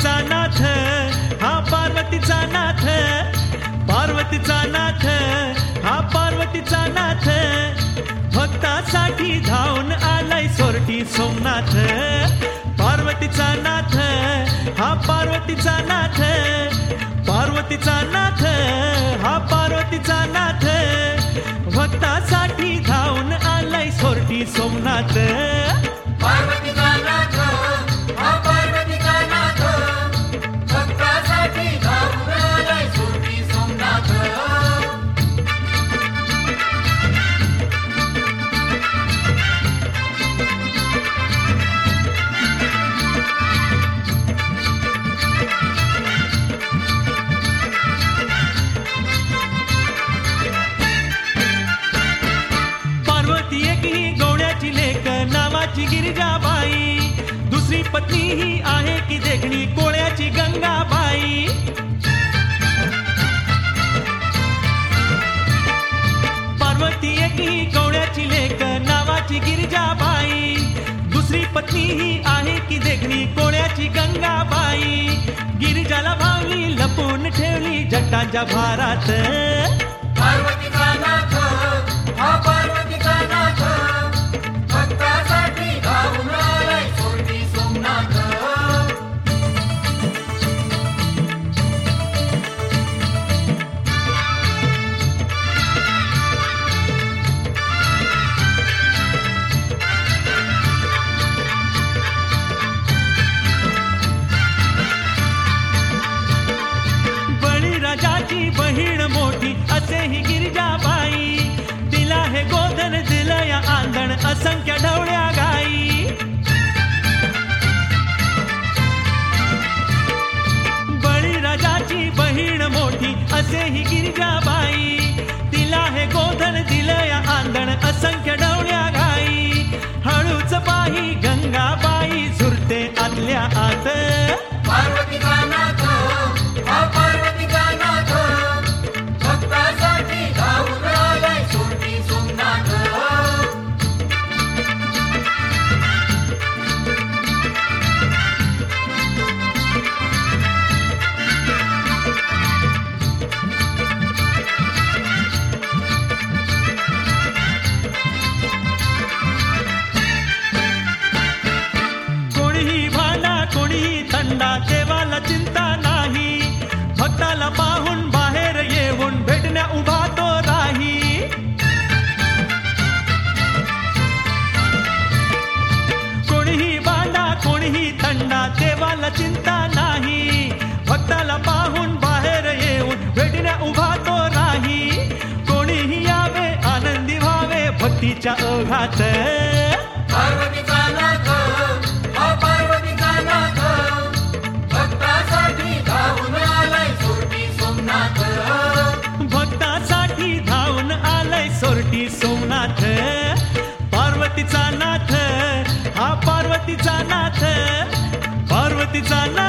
पार्वतीचा नाथ, हा पार्वतीचा नाथ, पार्वतीचा नाथ, हा पार्वतीचा नाथ, भक्तासाठी धावून आलाय सोरटी सोमनाथ. पार्वतीचा नाथ, हा पार्वतीचा नाथ, पार्वतीचा नाथ, हा पार्वतीचा नाथ, भक्तासाठी धावून आलाय सोरटी सोमनाथ. पार्वतीचा नाथ, हा पार्वतीचा नाथ, भक्तासाठी धावून आलाय सोरटी सोमनाथ. पार्वती एक ही गवळ्याची लेक नावाची गिरिजाबाई, दुसरी पत्नी ही आहे की देखणी कोळ्याची गंगाबाई. पार्वती एक ही गवळ्याची लेक नावाची गिरिजाबाई, दुसरी पत्नी ही आहे की देखणी कोळ्याची गंगाबाई. गिरिजाला भावली लपून ठेवली जटाच्या भारात. पार्वतीचा नाथ, हा पार्वतीचा नाथ, भक्तासाठी धावून आलाय सोरटी सोमनाथ. बळीराजाची बहीण मोठी असे ही गिरिजाबाई, तिला हे गोधन दिलं या आंधण असंख्य ढवळ्या गाई. बळीराजाची बहीण मोठी असे ही गिरिजाबाई, तिला हे गोधन दिलं या आंधण असंख्य ढवळ्या गाई. हळूच पाही गंगाबाई झुरते आतल्या आत. पार्वतीचा नाथ, हा पार्वतीचा नाथ, भक्तासाठी धावून आलाय सोरटी सोमनाथ. कोणीही भांडा कोणीही थंडा देवाला चिंता नाही, भक्ताला पाहून बाहेर येऊन भेटण्या उभा तो राही. कोणीही भांडा कोणीही थंडा देवाला चिंता नाही, भक्ताला पाहून बाहेर येऊन भेटण्या उभा तो राही. कोणीही यावे आनंदी व्हावे भक्तीच्या ओघात. पार्वतीचा नाथ, हा पार्वतीचा नाथ, भक्तासाठी धावून आलाय सोरटी सोमनाथ. भक्तासाठी धावून आलाय सोरटी सोमनाथ. पार्वतीचा नाथ, हा पार्वतीचा नाथ, पार्वतीचा नाथ.